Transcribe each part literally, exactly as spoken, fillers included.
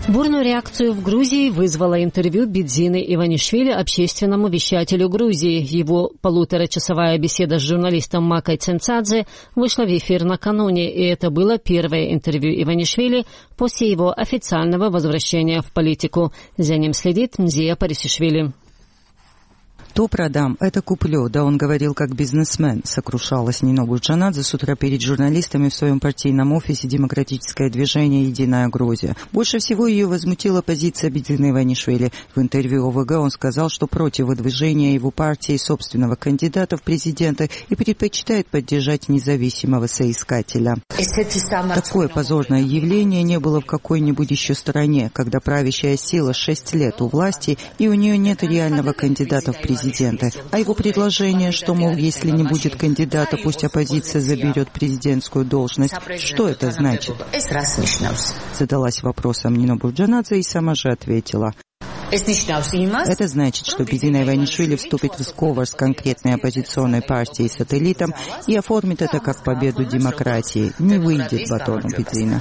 Бурную реакцию в Грузии вызвало интервью Бидзины Иванишвили общественному вещателю Грузии. Его полуторачасовая беседа с журналистом Макой Цинцадзе вышла в эфир накануне, и это было первое интервью Иванишвили после его официального возвращения в политику. За ним следит Мзия Парисишвили. «То продам, это куплю», да он говорил как бизнесмен, сокрушалась Нино Бурджанадзе с утра перед журналистами в своем партийном офисе «Демократическое движение «Единая Грузия». Больше всего ее возмутила позиция Бидзины Иванишвили. В интервью ОВГ он сказал, что против выдвижения его партии собственного кандидата в президенты и предпочитает поддержать независимого соискателя. Такое позорное явление не было в какой-нибудь еще стране, когда правящая сила шесть лет у власти и у нее нет реального кандидата в президенты. А его предложение, что, мол, если не будет кандидата, пусть оппозиция заберет президентскую должность, что это значит? Задалась вопросом Нино Бурджанадзе и сама же ответила. Это значит, что Бидзина Иванишвили вступит в сговор с конкретной оппозиционной партией сателлитом и оформит это как победу демократии. Не выйдет Батону Бидзина,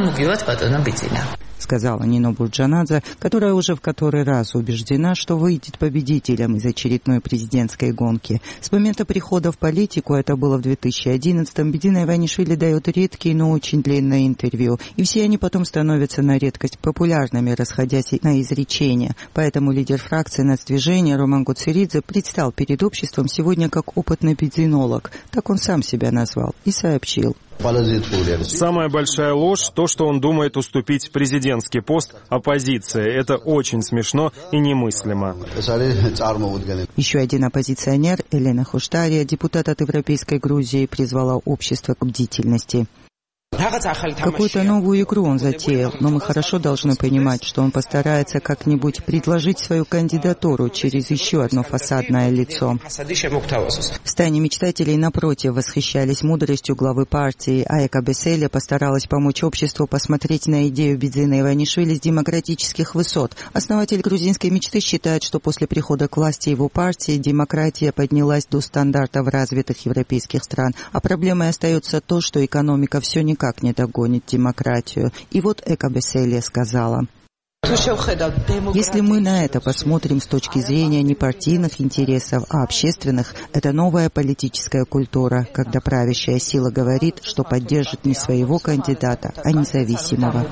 сказала Нино Бурджанадзе, которая уже в который раз убеждена, что выйдет победителем из очередной президентской гонки. С момента прихода в политику, это было в две тысячи одиннадцатом, Бидзина Иванишвили дает редкие, но очень длинные интервью. И все они потом становятся на редкость популярными, расходясь на изречения. Поэтому лидер фракции нацдвижения Роман Гоцеридзе предстал перед обществом сегодня как опытный бидзинолог. Так он сам себя назвал и сообщил. Самая большая ложь – то, что он думает уступить президентский пост оппозиции. Это очень смешно и немыслимо. Еще один оппозиционер, Елена Хуштария, депутат от Европейской Грузии, призвала общество к бдительности. Какую-то новую игру он затеял, но мы хорошо должны понимать, что он постарается как-нибудь предложить свою кандидатуру через еще одно фасадное лицо. В стане мечтателей, напротив, восхищались мудростью главы партии, а Эка Беселия постаралась помочь обществу посмотреть на идею Бидзины Иванишвили с демократических высот. Основатель грузинской мечты считает, что после прихода к власти его партии демократия поднялась до стандартов развитых европейских стран, а проблемой остается то, что экономика все никак как не догонит демократию. И вот Эка Беселия сказала: если мы на это посмотрим с точки зрения не партийных интересов, а общественных, это новая политическая культура, когда правящая сила говорит, что поддержит не своего кандидата, а независимого.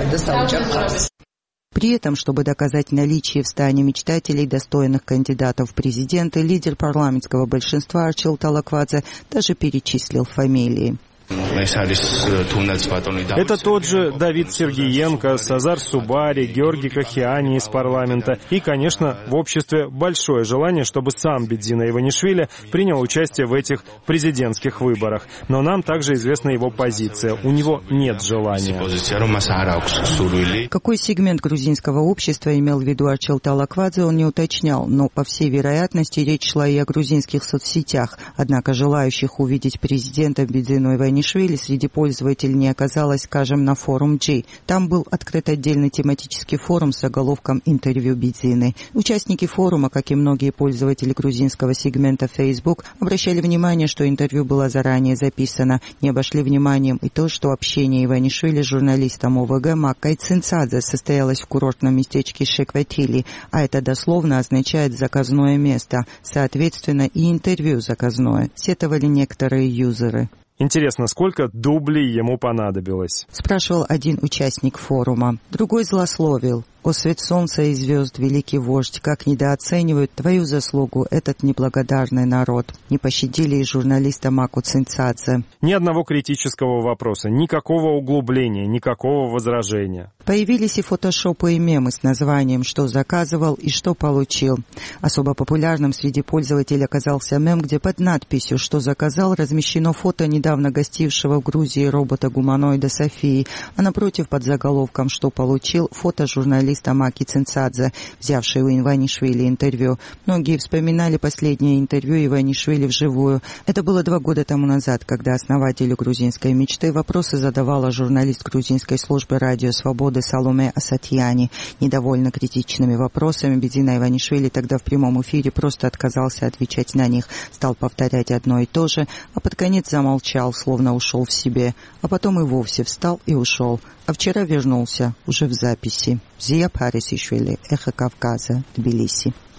При этом, чтобы доказать наличие в стане мечтателей достойных кандидатов в президенты, лидер парламентского большинства Арчил Талаквадзе даже перечислил фамилии. Это тот же Давид Сергиенко, Сазар Субари, Георгий Кахиани из парламента. И, конечно, в обществе большое желание, чтобы сам Бидзина Иванишвили принял участие в этих президентских выборах. Но нам также известна его позиция. У него нет желания. Какой сегмент грузинского общества имел в виду Арчил Талаквадзе, он не уточнял, но, по всей вероятности, речь шла и о грузинских соцсетях. Однако желающих увидеть президента Бидзину Иванишвили среди пользователей не оказалось, скажем, на форум G. Там был открыт отдельный тематический форум с заголовком «Интервью Бидзины». Участники форума, как и многие пользователи грузинского сегмента Facebook, обращали внимание, что интервью было заранее записано. Не обошли вниманием и то, что общение Иванишвили с журналистом ОВГ Маккой Цинцадзе состоялось в курортном местечке Шекветили, а это дословно означает «заказное место». Соответственно, и интервью заказное, сетовали некоторые юзеры. Интересно, сколько дублей ему понадобилось? Спрашивал один участник форума. Другой злословил. «О, свет солнца и звезд, великий вождь, как недооценивают твою заслугу этот неблагодарный народ». Не пощадили и журналиста Маку Цинцадзе. Ни одного критического вопроса, никакого углубления, никакого возражения. Появились и фотошопы, и мемы с названием «Что заказывал и что получил». Особо популярным среди пользователей оказался мем, где под надписью «Что заказал» размещено фото недавно гостившего в Грузии робота-гуманоида Софии, а напротив под заголовком «Что получил» фото журналиста Маки Цинцадзе, взявшей у Иванишвили интервью. Многие вспоминали последнее интервью Иванишвили вживую. Это было два года тому назад, когда основателю грузинской мечты вопросы задавала журналист грузинской службы радио «Свободы» Саломе Асатьяни. Недовольно критичными вопросами Бидзина Иванишвили тогда в прямом эфире просто отказался отвечать на них, стал повторять одно и то же, а под конец замолчал, словно ушел в себе, а потом и вовсе встал и ушел. а вчера вернулся уже в записи. Зия Парисишвили, Эхо Кавказа, Тбилиси.